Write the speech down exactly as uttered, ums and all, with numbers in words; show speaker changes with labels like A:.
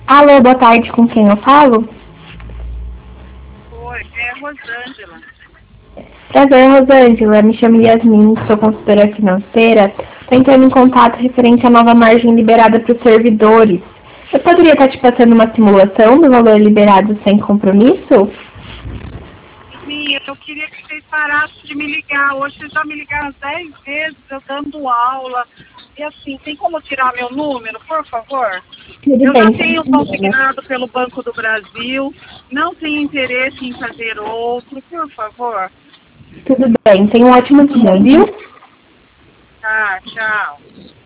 A: Alô, boa tarde, com quem eu falo?
B: Oi, é Rosângela.
A: Prazer, Rosângela. Me chamo Yasmin, sou consultora financeira. Estou entrando em contato referente à nova margem liberada para os servidores. Eu poderia estar te passando uma simulação do valor liberado sem compromisso?
B: Sim, eu queria que vocês parassem de me ligar. Hoje vocês já me ligaram dez vezes, eu dando aula. E assim, tem como tirar meu número, por favor?
A: Tudo
B: Eu já
A: bem,
B: tenho
A: sem problema.
B: consignado pelo Banco do Brasil, não tenho interesse em fazer outro, por favor.
A: Tudo bem. Tenha um ótimo dia, viu?
B: Tá, tchau.